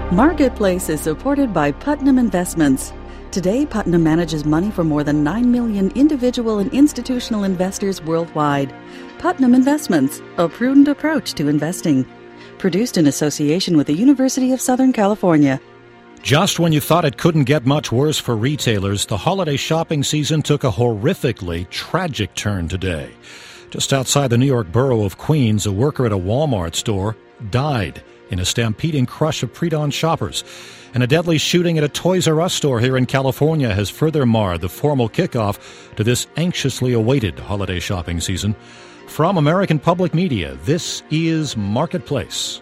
Marketplace is supported by Putnam Investments. Today, Putnam manages money for more than 9 million individual and institutional investors worldwide. Putnam Investments, a prudent approach to investing. Produced in association with the University of Southern California. Just when you thought it couldn't get much worse for retailers, the holiday shopping season took a horrifically tragic turn today. Just outside the New York borough of Queens, a worker at a Walmart store died in a stampeding crush of pre-dawn shoppers. And a deadly shooting at a Toys R Us store here in California has further marred the formal kickoff to this anxiously awaited holiday shopping season. From American Public Media, this is Marketplace.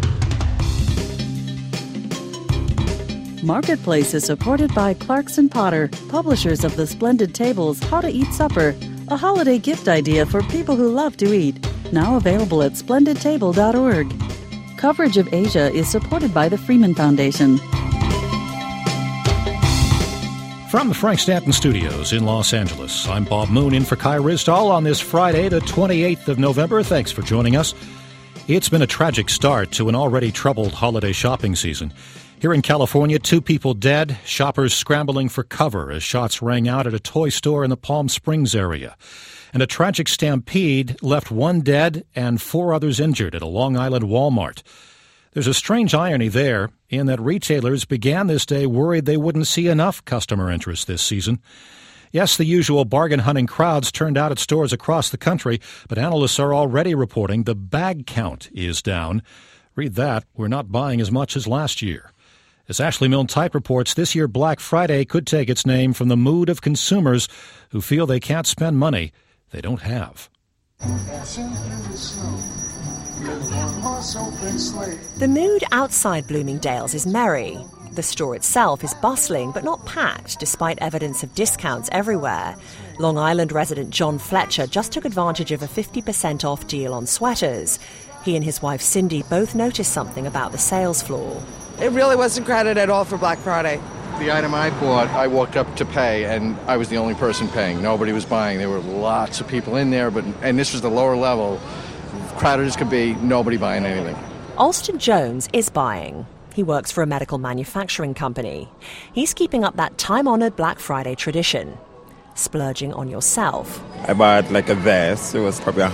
Marketplace is supported by Clarkson Potter, publishers of the splendid tables How to Eat Supper, a holiday gift idea for people who love to eat. Now available at splendidtable.org. Coverage of Asia is supported by the Freeman Foundation. From the Frank Stanton Studios in Los Angeles, I'm Bob Moon in for Kai Ryssdal on this Friday, the 28th of November. Thanks for joining us. It's been a tragic start to an already troubled holiday shopping season. Here in California, 2 people dead, shoppers scrambling for cover as shots rang out at a toy store in the Palm Springs area. And a tragic stampede left 1 dead and 4 others injured at a Long Island Walmart. There's a strange irony there in that retailers began this day worried they wouldn't see enough customer interest this season. Yes, the usual bargain-hunting crowds turned out at stores across the country, but analysts are already reporting the bag count is down. Read that, we're not buying as much as last year. As Ashley Milne-Type reports, this year Black Friday could take its name from the mood of consumers who feel they can't spend money they don't have. The mood outside Bloomingdale's is merry. The store itself is bustling but not packed, despite evidence of discounts everywhere. Long Island resident John Fletcher just took advantage of a 50% off deal on sweaters. He and his wife Cindy both noticed something about the sales floor. It really wasn't crowded at all for Black Friday. The item I bought, I walked up to pay, and I was the only person paying. Nobody was buying. There were lots of people in there, and this was the lower level. Crowded as could be, nobody buying anything. Alston Jones is buying. He works for a medical manufacturing company. He's keeping up that time-honored Black Friday tradition. Splurging on yourself. I bought like a vest. It was probably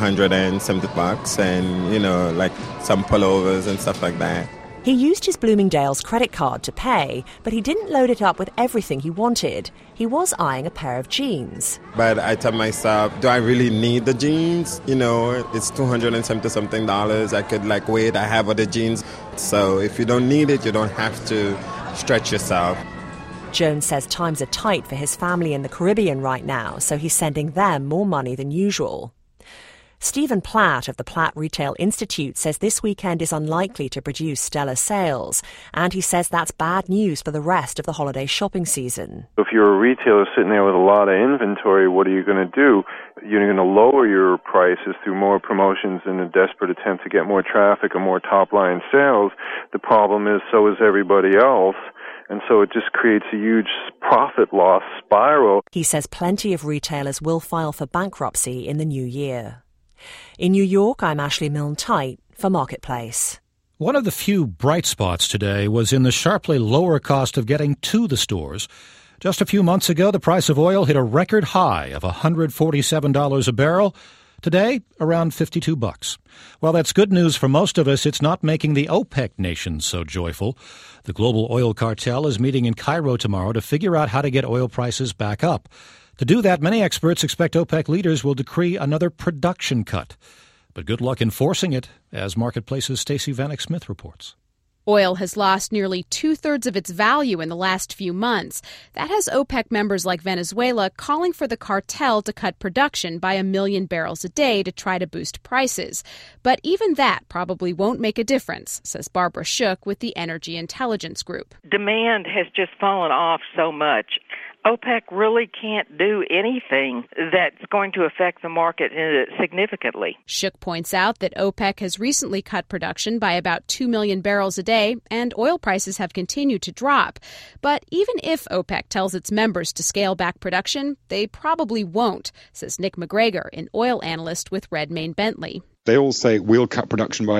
$170 and, like some pullovers and stuff like that. He used his Bloomingdale's credit card to pay, but he didn't load it up with everything he wanted. He was eyeing a pair of jeans. But I told myself, do I really need the jeans? It's $270-something. I could wait, I have other jeans. So if you don't need it, you don't have to stretch yourself. Jones says times are tight for his family in the Caribbean right now, so he's sending them more money than usual. Stephen Platt of the Platt Retail Institute says this weekend is unlikely to produce stellar sales, and he says that's bad news for the rest of the holiday shopping season. If you're a retailer sitting there with a lot of inventory, what are you going to do? You're going to lower your prices through more promotions in a desperate attempt to get more traffic or more top-line sales. The problem is so is everybody else. And so it just creates a huge profit loss spiral. He says plenty of retailers will file for bankruptcy in the new year. In New York, I'm Ashley Milne-Type for Marketplace. One of the few bright spots today was in the sharply lower cost of getting to the stores. Just a few months ago, the price of oil hit a record high of $147 a barrel. Today, around $52. While that's good news for most of us, it's not making the OPEC nations so joyful. The global oil cartel is meeting in Cairo tomorrow to figure out how to get oil prices back up. To do that, many experts expect OPEC leaders will decree another production cut. But good luck enforcing it, as Marketplace's Stacey Vanek Smith reports. Oil has lost nearly 2/3 of its value in the last few months. That has OPEC members like Venezuela calling for the cartel to cut production by 1 million barrels a day to try to boost prices. But even that probably won't make a difference, says Barbara Shook with the Energy Intelligence Group. Demand has just fallen off so much. OPEC really can't do anything that's going to affect the market significantly. Shook points out that OPEC has recently cut production by about 2 million barrels a day, and oil prices have continued to drop. But even if OPEC tells its members to scale back production, they probably won't, says Nick McGregor, an oil analyst with Redmayne Bentley. They all say we'll cut production by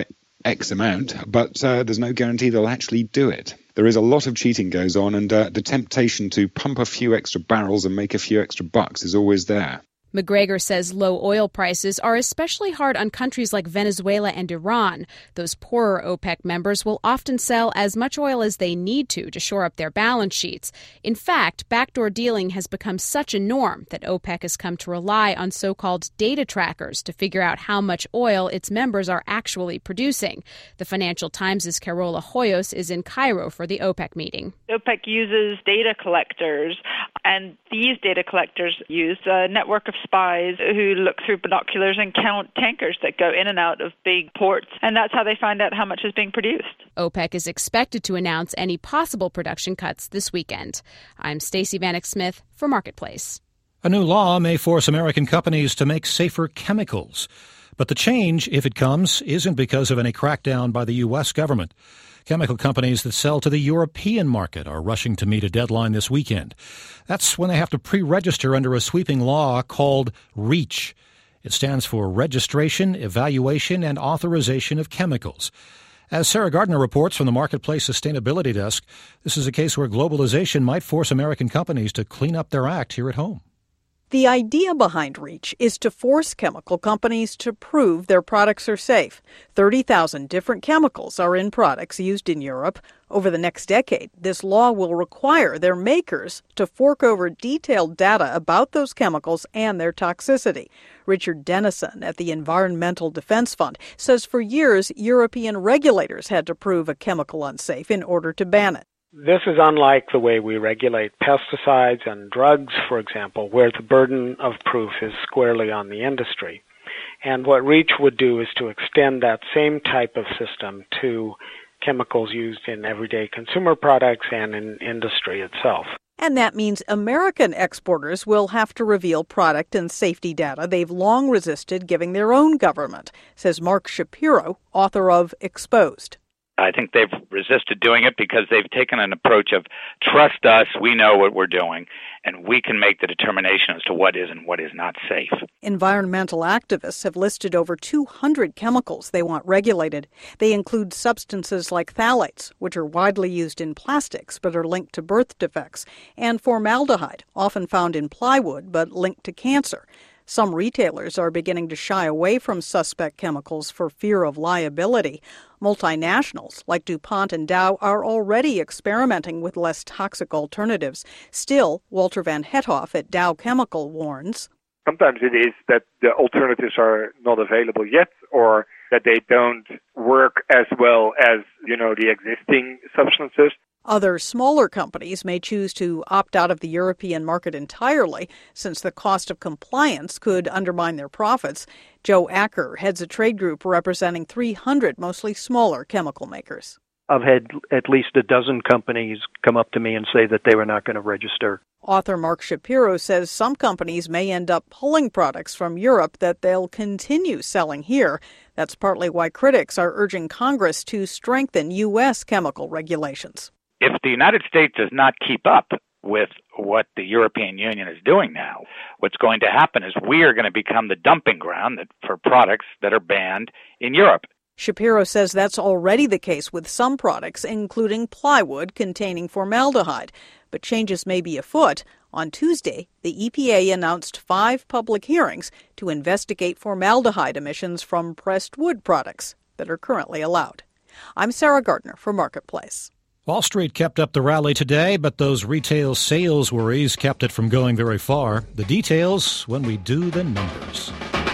X amount, but there's no guarantee they'll actually do it. There is a lot of cheating goes on, and the temptation to pump a few extra barrels and make a few extra bucks is always there. McGregor says low oil prices are especially hard on countries like Venezuela and Iran. Those poorer OPEC members will often sell as much oil as they need to shore up their balance sheets. In fact, backdoor dealing has become such a norm that OPEC has come to rely on so-called data trackers to figure out how much oil its members are actually producing. The Financial Times' Carola Hoyos is in Cairo for the OPEC meeting. OPEC uses data collectors, and these data collectors use a network of spies who look through binoculars and count tankers that go in and out of big ports, and that's how they find out how much is being produced. OPEC is expected to announce any possible production cuts this weekend. I'm Stacey Vanek Smith for Marketplace. A new law may force American companies to make safer chemicals. But the change, if it comes, isn't because of any crackdown by the U.S. government. Chemical companies that sell to the European market are rushing to meet a deadline this weekend. That's when they have to pre-register under a sweeping law called REACH. It stands for Registration, Evaluation, and Authorization of Chemicals. As Sarah Gardner reports from the Marketplace Sustainability Desk, this is a case where globalization might force American companies to clean up their act here at home. The idea behind REACH is to force chemical companies to prove their products are safe. 30,000 different chemicals are in products used in Europe. Over the next decade, this law will require their makers to fork over detailed data about those chemicals and their toxicity. Richard Dennison at the Environmental Defense Fund says for years, European regulators had to prove a chemical unsafe in order to ban it. This is unlike the way we regulate pesticides and drugs, for example, where the burden of proof is squarely on the industry. And what REACH would do is to extend that same type of system to chemicals used in everyday consumer products and in industry itself. And that means American exporters will have to reveal product and safety data they've long resisted giving their own government, says Mark Shapiro, author of Exposed. I think they've resisted doing it because they've taken an approach of trust us, we know what we're doing, and we can make the determination as to what is and what is not safe. Environmental activists have listed over 200 chemicals they want regulated. They include substances like phthalates, which are widely used in plastics but are linked to birth defects, and formaldehyde, often found in plywood but linked to cancer. Some retailers are beginning to shy away from suspect chemicals for fear of liability. Multinationals like DuPont and Dow are already experimenting with less toxic alternatives. Still, Walter Van Hethoff at Dow Chemical warns. Sometimes it is that the alternatives are not available yet, or that they don't work as well as, the existing substances. Other smaller companies may choose to opt out of the European market entirely, since the cost of compliance could undermine their profits. Joe Acker heads a trade group representing 300 mostly smaller chemical makers. I've had at least a dozen companies come up to me and say that they were not going to register. Author Mark Shapiro says some companies may end up pulling products from Europe that they'll continue selling here. That's partly why critics are urging Congress to strengthen U.S. chemical regulations. If the United States does not keep up with what the European Union is doing now, what's going to happen is we are going to become the dumping ground for products that are banned in Europe. Shapiro says that's already the case with some products, including plywood containing formaldehyde. But changes may be afoot. On Tuesday, the EPA announced 5 public hearings to investigate formaldehyde emissions from pressed wood products that are currently allowed. I'm Sarah Gardner for Marketplace. Wall Street kept up the rally today, but those retail sales worries kept it from going very far. The details when we do the numbers.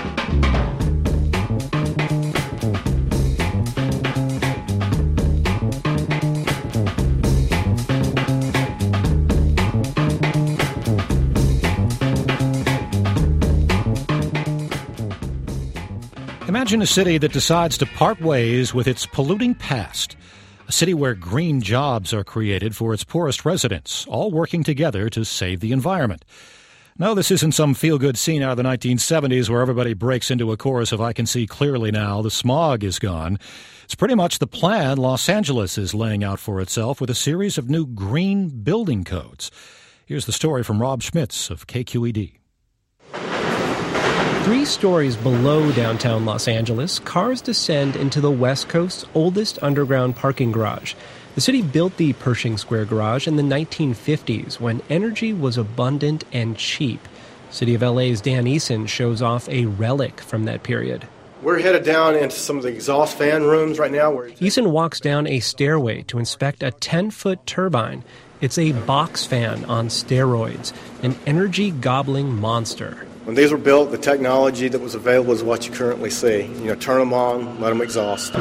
Imagine a city that decides to part ways with its polluting past. A city where green jobs are created for its poorest residents, all working together to save the environment. No, this isn't some feel-good scene out of the 1970s where everybody breaks into a chorus of "I can see clearly now, the smog is gone." It's pretty much the plan Los Angeles is laying out for itself with a series of new green building codes. Here's the story from Rob Schmitz of KQED. 3 stories below downtown Los Angeles, cars descend into the West Coast's oldest underground parking garage. The city built the Pershing Square garage in the 1950s when energy was abundant and cheap. City of LA's Dan Eason shows off a relic from that period. We're headed down into some of the exhaust fan rooms right now. Eason walks down a stairway to inspect a 10-foot turbine. It's a box fan on steroids, an energy-gobbling monster. When these were built, the technology that was available is what you currently see. Turn them on, let them exhaust.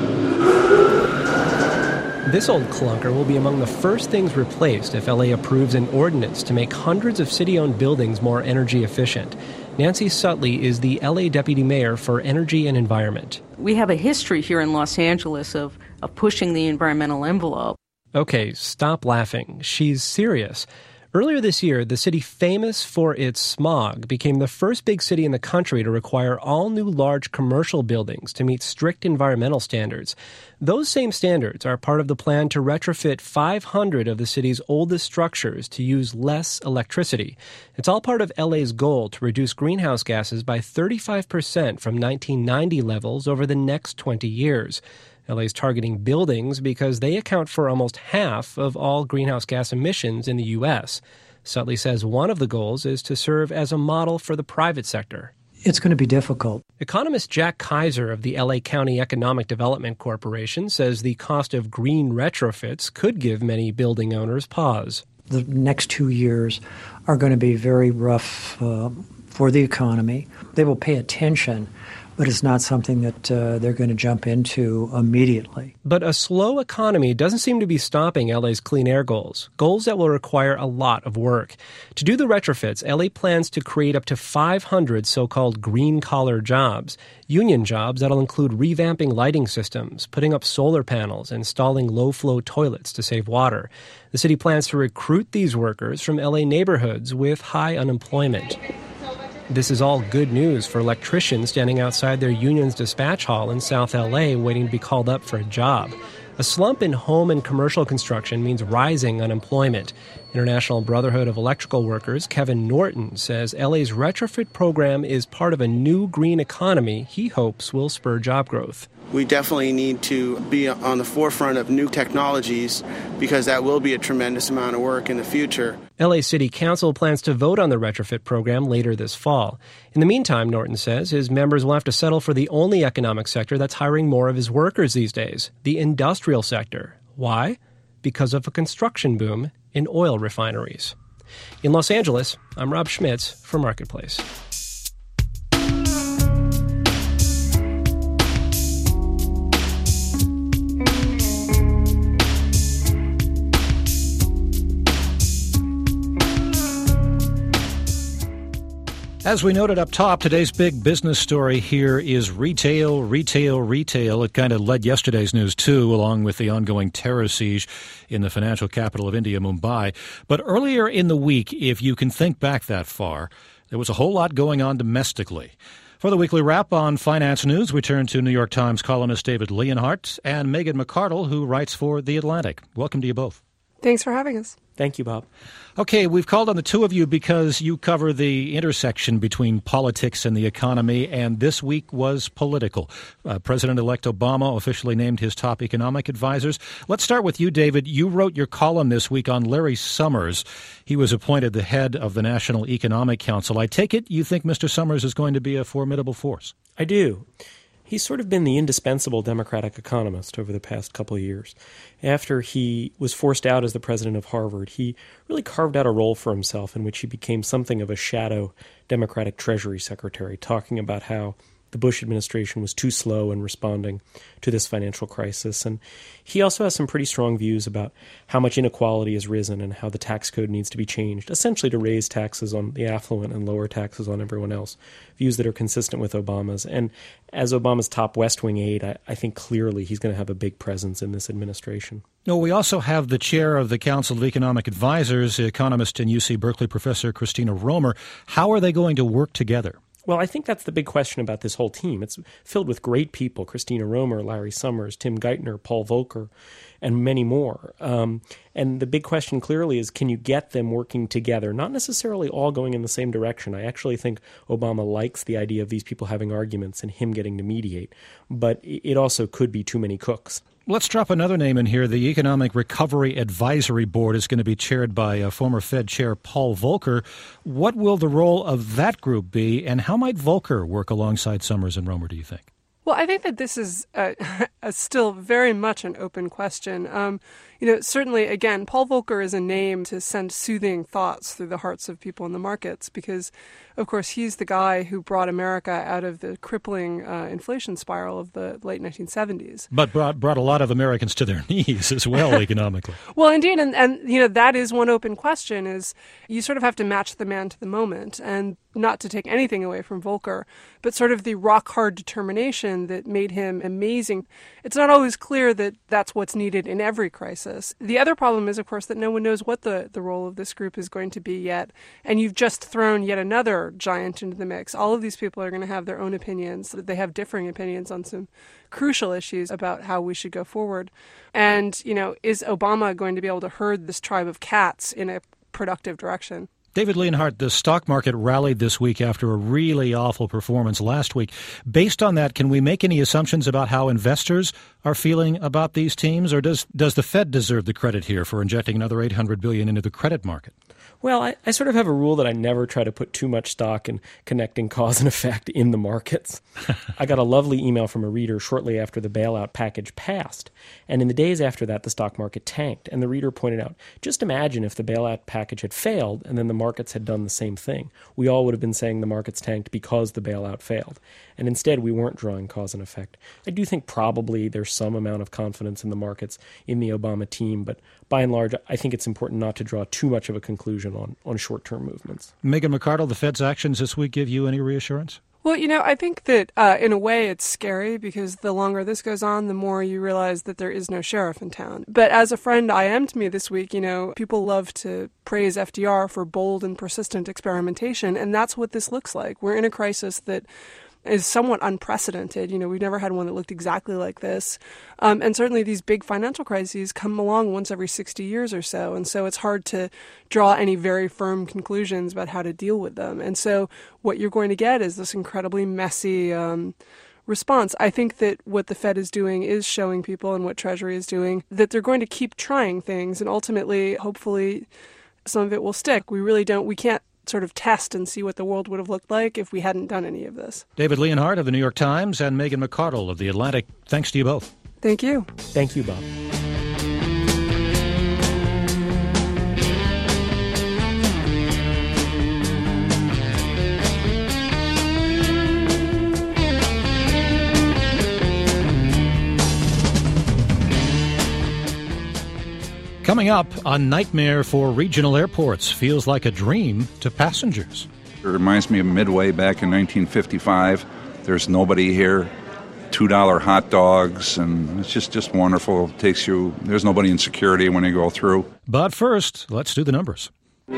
This old clunker will be among the first things replaced if LA approves an ordinance to make hundreds of city-owned buildings more energy efficient. Nancy Sutley is the LA Deputy Mayor for Energy and Environment. We have a history here in Los Angeles of pushing the environmental envelope. Okay, stop laughing. She's serious. Earlier this year, the city famous for its smog became the first big city in the country to require all new large commercial buildings to meet strict environmental standards. Those same standards are part of the plan to retrofit 500 of the city's oldest structures to use less electricity. It's all part of LA's goal to reduce greenhouse gases by 35% from 1990 levels over the next 20 years. LA's targeting buildings because they account for almost half of all greenhouse gas emissions in the U.S. Sutley says one of the goals is to serve as a model for the private sector. It's going to be difficult. Economist Jack Kaiser of the LA County Economic Development Corporation says the cost of green retrofits could give many building owners pause. The next 2 years are going to be very rough for the economy. They will pay attention, but it's not something that they're going to jump into immediately. But a slow economy doesn't seem to be stopping LA's clean air goals that will require a lot of work. To do the retrofits, LA plans to create up to 500 so-called green-collar jobs, union jobs that'll include revamping lighting systems, putting up solar panels, and installing low-flow toilets to save water. The city plans to recruit these workers from LA neighborhoods with high unemployment. This is all good news for electricians standing outside their union's dispatch hall in South LA waiting to be called up for a job. A slump in home and commercial construction means rising unemployment. International Brotherhood of Electrical Workers, Kevin Norton, says LA's retrofit program is part of a new green economy he hopes will spur job growth. We definitely need to be on the forefront of new technologies because that will be a tremendous amount of work in the future. LA City Council plans to vote on the retrofit program later this fall. In the meantime, Norton says his members will have to settle for the only economic sector that's hiring more of his workers these days, the industrial sector. Why? Because of a construction boom in oil refineries. In Los Angeles, I'm Rob Schmitz for Marketplace. As we noted up top, today's big business story here is retail, retail, retail. It kind of led yesterday's news, too, along with the ongoing terror siege in the financial capital of India, Mumbai. But earlier in the week, if you can think back that far, there was a whole lot going on domestically. For the weekly wrap on finance news, we turn to New York Times columnist David Leonhardt and Megan McArdle, who writes for The Atlantic. Welcome to you both. Thanks for having us. Thank you, Bob. Okay, we've called on the two of you because you cover the intersection between politics and the economy, and this week was political. President-elect Obama officially named his top economic advisors. Let's start with you, David. You wrote your column this week on Larry Summers. He was appointed the head of the National Economic Council. I take it you think Mr. Summers is going to be a formidable force? I do. He's sort of been the indispensable Democratic economist over the past couple of years. After he was forced out as the president of Harvard, he really carved out a role for himself in which he became something of a shadow Democratic Treasury Secretary, talking about how the Bush administration was too slow in responding to this financial crisis. And he also has some pretty strong views about how much inequality has risen and how the tax code needs to be changed, essentially to raise taxes on the affluent and lower taxes on everyone else, views that are consistent with Obama's. And as Obama's top West Wing aide, I think clearly he's going to have a big presence in this administration. No, we also have the chair of the Council of Economic Advisors, economist and UC Berkeley professor Christina Romer. How are they going to work together? Well, I think that's the big question about this whole team. It's filled with great people: Christina Romer, Larry Summers, Tim Geithner, Paul Volcker, and many more. And the big question clearly is, can you get them working together? Not necessarily all going in the same direction. I actually think Obama likes the idea of these people having arguments and him getting to mediate. But it also could be too many cooks. Let's drop another name in here. The Economic Recovery Advisory Board is going to be chaired by former Fed Chair Paul Volcker. What will the role of that group be, and how might Volcker work alongside Summers and Romer, do you think? Well, I think that this is still very much an open question. Certainly, again, Paul Volcker is a name to send soothing thoughts through the hearts of people in the markets because, of course, he's the guy who brought America out of the crippling inflation spiral of the late 1970s. But brought a lot of Americans to their knees as well, economically. Well, indeed, and that is one open question, is you sort of have to match the man to the moment, and not to take anything away from Volcker, but sort of the rock-hard determination that made him amazing. It's not always clear that that's what's needed in every crisis. The other problem is, of course, that no one knows what the role of this group is going to be yet, and you've just thrown yet another giant into the mix. All of these people are going to have their own opinions. They have differing opinions on some crucial issues about how we should go forward. And, is Obama going to be able to herd this tribe of cats in a productive direction? David Leonhardt, the stock market rallied this week after a really awful performance last week. Based on that, can we make any assumptions about how investors are feeling about these teams, or does the Fed deserve the credit here for injecting another $800 billion into the credit market? Well, I sort of have a rule that I never try to put too much stock in connecting cause and effect in the markets. I got a lovely email from a reader shortly after the bailout package passed, and in the days after that, the stock market tanked. And the reader pointed out, just imagine if the bailout package had failed and then the markets had done the same thing. We all would have been saying the markets tanked because the bailout failed. And instead, we weren't drawing cause and effect. I do think probably there's some amount of confidence in the markets in the Obama team, but by and large, I think it's important not to draw too much of a conclusion on short-term movements. Megan McArdle, the Fed's actions this week give you any reassurance? Well, I think that in a way it's scary because the longer this goes on, the more you realize that there is no sheriff in town. But as a friend IM'd me this week, people love to praise FDR for bold and persistent experimentation, and that's what this looks like. We're in a crisis that is somewhat unprecedented. We've never had one that looked exactly like this. And certainly these big financial crises come along once every 60 years or so. And so it's hard to draw any very firm conclusions about how to deal with them. And so what you're going to get is this incredibly messy response. I think that what the Fed is doing is showing people, and what Treasury is doing, that they're going to keep trying things. And ultimately, hopefully, some of it will stick. We can't sort of test and see what the world would have looked like if we hadn't done any of this. David Leonhardt of the New York Times and Megan McArdle of The Atlantic, thanks to you both. Thank you. Thank you, Bob. Coming up, a nightmare for regional airports feels like a dream to passengers. It reminds me of Midway back in 1955. There's nobody here, $2 hot dogs, and it's just wonderful. There's nobody in security when you go through. But first, let's do the numbers.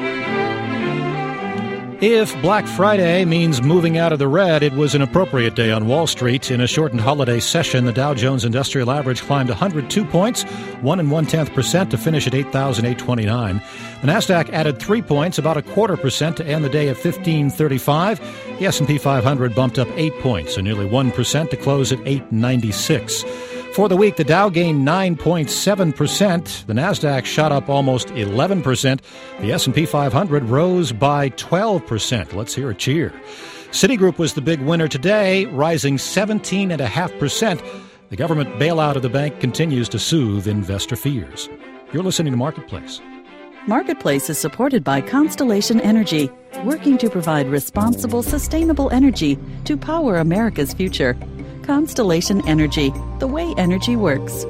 If Black Friday means moving out of the red, it was an appropriate day on Wall Street. In a shortened holiday session, the Dow Jones Industrial Average climbed 102 points, 1 1/10% to finish at 8,829. The Nasdaq added 3 points, about 0.25% to end the day at 1535. The S&P 500 bumped up 8 points, and nearly 1% to close at 896. For the week, the Dow gained 9.7%. The Nasdaq shot up almost 11%. The S&P 500 rose by 12%. Let's hear a cheer. Citigroup was the big winner today, rising 17.5%. The government bailout of the bank continues to soothe investor fears. You're listening to Marketplace. Marketplace is supported by Constellation Energy, working to provide responsible, sustainable energy to power America's future. Constellation Energy, the way energy works.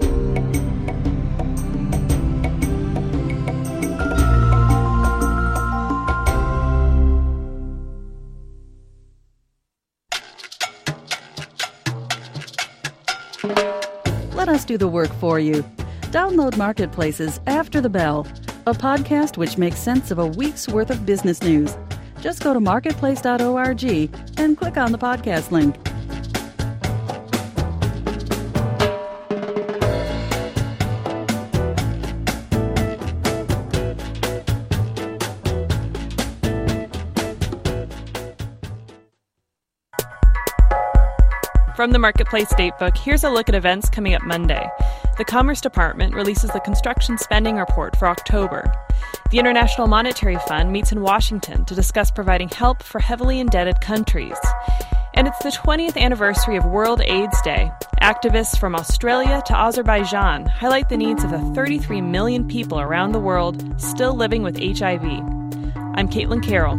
Let us do the work for you. Download Marketplace's After the Bell, a podcast which makes sense of a week's worth of business news. Just go to marketplace.org and click on the podcast link. From the Marketplace Datebook, here's a look at events coming up Monday. The Commerce Department releases the Construction Spending Report for October. The International Monetary Fund meets in Washington to discuss providing help for heavily indebted countries. And it's the 20th anniversary of World AIDS Day. Activists from Australia to Azerbaijan highlight the needs of the 33 million people around the world still living with HIV. I'm Caitlin Carroll.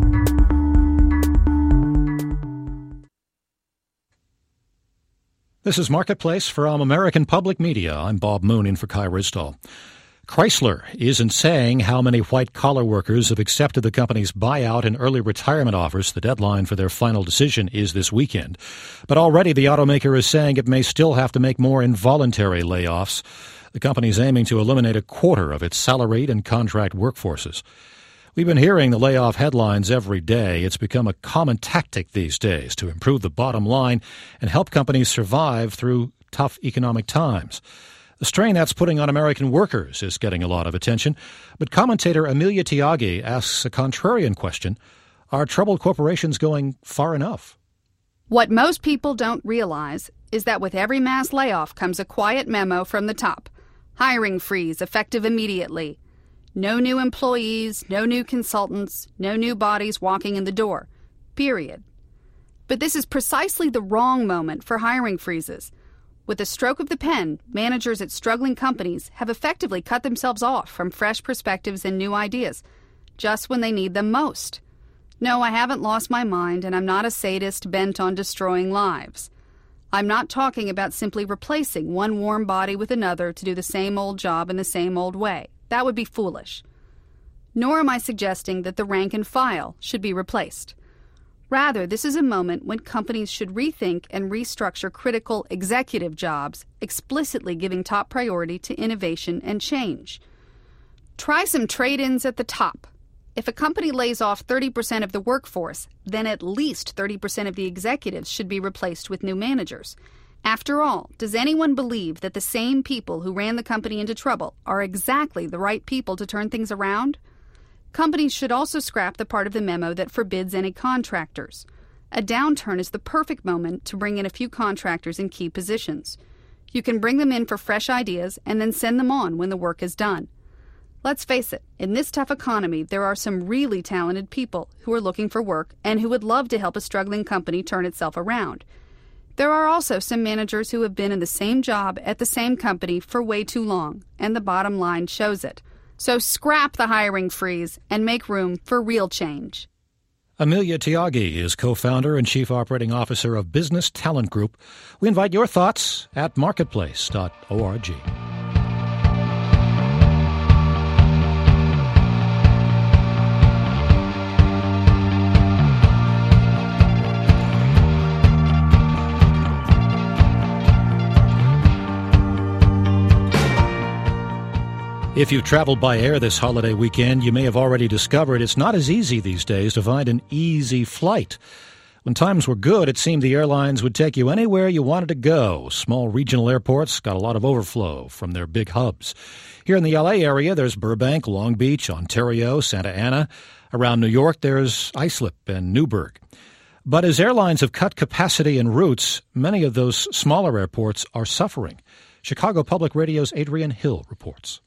This is Marketplace from American Public Media. I'm Bob Moon in for Kai Risdall. Chrysler isn't saying how many white-collar workers have accepted the company's buyout and early retirement offers. The deadline for their final decision is this weekend. But already the automaker is saying it may still have to make more involuntary layoffs. The company is aiming to eliminate a quarter of its salaried and contract workforces. We've been hearing the layoff headlines every day. It's become a common tactic these days to improve the bottom line and help companies survive through tough economic times. The strain that's putting on American workers is getting a lot of attention. But commentator Amelia Tyagi asks a contrarian question. Are troubled corporations going far enough? What most people don't realize is that with every mass layoff comes a quiet memo from the top. Hiring freeze effective immediately. No new employees, no new consultants, no new bodies walking in the door. Period. But this is precisely the wrong moment for hiring freezes. With a stroke of the pen, managers at struggling companies have effectively cut themselves off from fresh perspectives and new ideas, just when they need them most. No, I haven't lost my mind, and I'm not a sadist bent on destroying lives. I'm not talking about simply replacing one warm body with another to do the same old job in the same old way. That would be foolish. Nor am I suggesting that the rank and file should be replaced. Rather, this is a moment when companies should rethink and restructure critical executive jobs, explicitly giving top priority to innovation and change. Try some trade-ins at the top. If a company lays off 30% of the workforce, then at least 30% of the executives should be replaced with new managers. After all, does anyone believe that the same people who ran the company into trouble are exactly the right people to turn things around? Companies should also scrap the part of the memo that forbids any contractors. A downturn is the perfect moment to bring in a few contractors in key positions. You can bring them in for fresh ideas and then send them on when the work is done. Let's face it, in this tough economy, there are some really talented people who are looking for work and who would love to help a struggling company turn itself around. There are also some managers who have been in the same job at the same company for way too long, and the bottom line shows it. So scrap the hiring freeze and make room for real change. Amelia Tyagi is co-founder and chief operating officer of Business Talent Group. We invite your thoughts at marketplace.org. If you've traveled by air this holiday weekend, you may have already discovered it's not as easy these days to find an easy flight. When times were good, it seemed the airlines would take you anywhere you wanted to go. Small regional airports got a lot of overflow from their big hubs. Here in the L.A. area, there's Burbank, Long Beach, Ontario, Santa Ana. Around New York, there's Islip and Newburgh. But as airlines have cut capacity and routes, many of those smaller airports are suffering. Chicago Public Radio's Adrian Hill reports.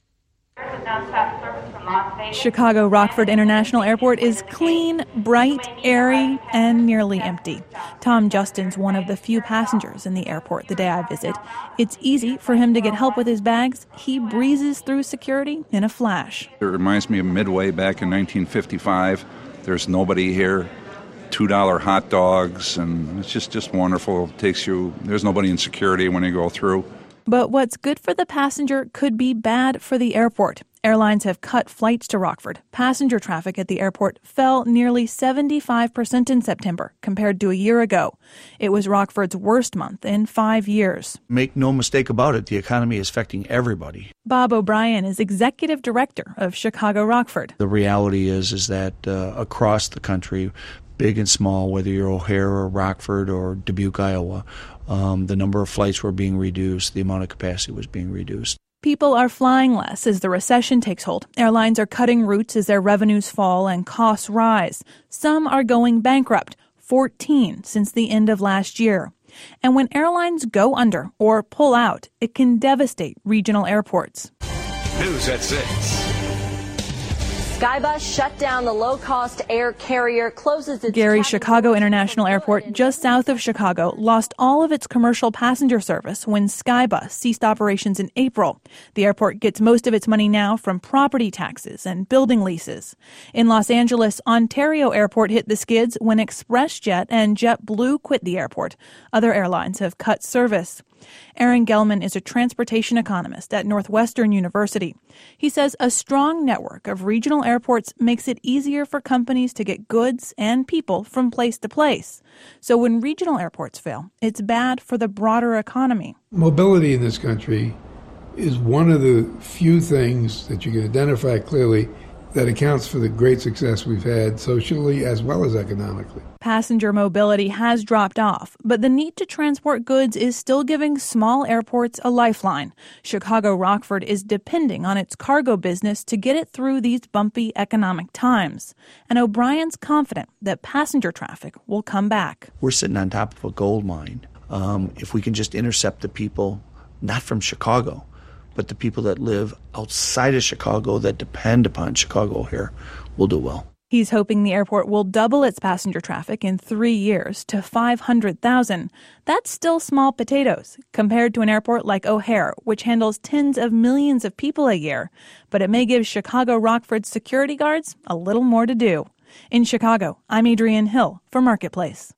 Chicago Rockford International Airport is clean, bright, airy, and nearly empty. Tom Justin's one of the few passengers in the airport the day I visit. It's easy for him to get help with his bags. He breezes through security in a flash. It reminds me of Midway back in 1955. There's nobody here. $2 hot dogs, and it's just wonderful. There's nobody in security when you go through. But what's good for the passenger could be bad for the airport. Airlines have cut flights to Rockford. Passenger traffic at the airport fell nearly 75% in September compared to a year ago. It was Rockford's worst month in 5 years. Make no mistake about it, the economy is affecting everybody. Bob O'Brien is executive director of Chicago Rockford. The reality is that across the country, big and small, whether you're O'Hare or Rockford or Dubuque, Iowa, the number of flights were being reduced, the amount of capacity was being reduced. People are flying less as the recession takes hold. Airlines are cutting routes as their revenues fall and costs rise. Some are going bankrupt, 14 since the end of last year. And when airlines go under or pull out, it can devastate regional airports. News at 6. Skybus shut down the low-cost air carrier, closes its... Gary Chicago International Airport, just south of Chicago, lost all of its commercial passenger service when Skybus ceased operations in April. The airport gets most of its money now from property taxes and building leases. In Los Angeles, Ontario Airport hit the skids when ExpressJet and JetBlue quit the airport. Other airlines have cut service. Aaron Gelman is a transportation economist at Northwestern University. He says a strong network of regional airports makes it easier for companies to get goods and people from place to place. So when regional airports fail, it's bad for the broader economy. Mobility in this country is one of the few things that you can identify clearly that accounts for the great success we've had socially as well as economically. Passenger mobility has dropped off, but the need to transport goods is still giving small airports a lifeline. Chicago Rockford is depending on its cargo business to get it through these bumpy economic times. And O'Brien's confident that passenger traffic will come back. We're sitting on top of a gold mine. If we can just intercept the people, not from Chicago, but the people that live outside of Chicago that depend upon Chicago O'Hare, will do well. He's hoping the airport will double its passenger traffic in 3 years to 500,000. That's still small potatoes compared to an airport like O'Hare, which handles tens of millions of people a year. But it may give Chicago Rockford's security guards a little more to do. In Chicago, I'm Adrienne Hill for Marketplace.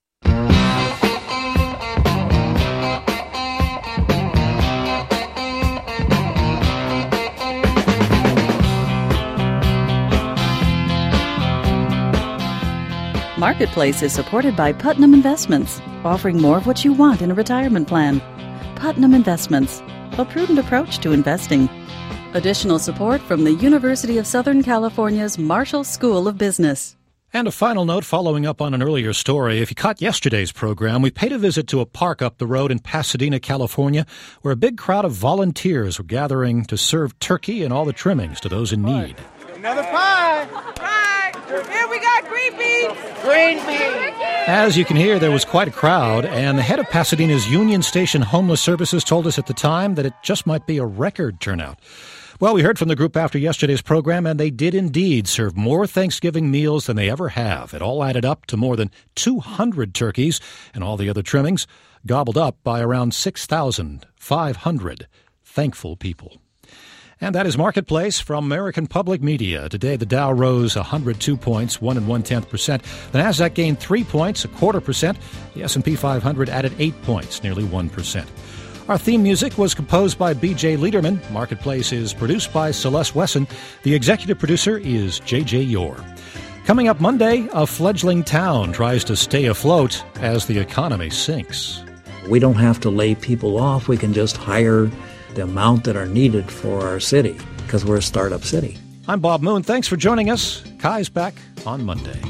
Marketplace is supported by Putnam Investments, offering more of what you want in a retirement plan. Putnam Investments, a prudent approach to investing. Additional support from the University of Southern California's Marshall School of Business. And a final note following up on an earlier story. If you caught yesterday's program, we paid a visit to a park up the road in Pasadena, California, where a big crowd of volunteers were gathering to serve turkey and all the trimmings to those in need. Another pie. Pie. Here we got green beans. Green beans. As you can hear, there was quite a crowd, and the head of Pasadena's Union Station Homeless Services told us at the time that it just might be a record turnout. Well, we heard from the group after yesterday's program, and they did indeed serve more Thanksgiving meals than they ever have. It all added up to more than 200 turkeys and all the other trimmings, gobbled up by around 6,500 thankful people. And that is Marketplace from American Public Media. Today, the Dow rose 102 points, 1 1/10%. The Nasdaq gained 3 points, 0.25%. The S&P 500 added 8 points, nearly 1%. Our theme music was composed by B.J. Liederman. Marketplace is produced by Celeste Wesson. The executive producer is J.J. Yore. Coming up Monday, a fledgling town tries to stay afloat as the economy sinks. We don't have to lay people off. We can just hire the amount that are needed for our city because we're a startup city. I'm Bob Moon. Thanks for joining us. Kai's back on Monday.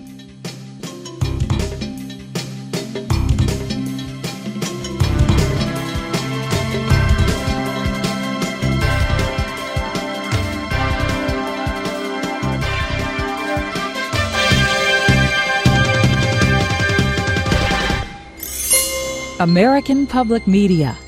American Public Media.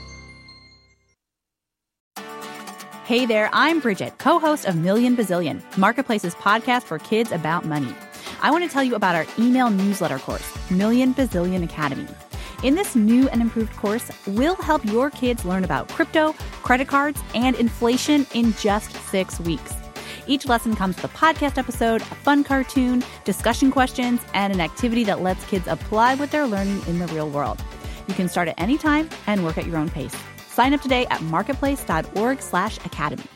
Hey there, I'm Bridget, co-host of Million Bazillion, Marketplace's podcast for kids about money. I want to tell you about our email newsletter course, Million Bazillion Academy. In this new and improved course, we'll help your kids learn about crypto, credit cards, and inflation in just 6 weeks. Each lesson comes with a podcast episode, a fun cartoon, discussion questions, and an activity that lets kids apply what they're learning in the real world. You can start at any time and work at your own pace. Sign up today at marketplace.org/academy.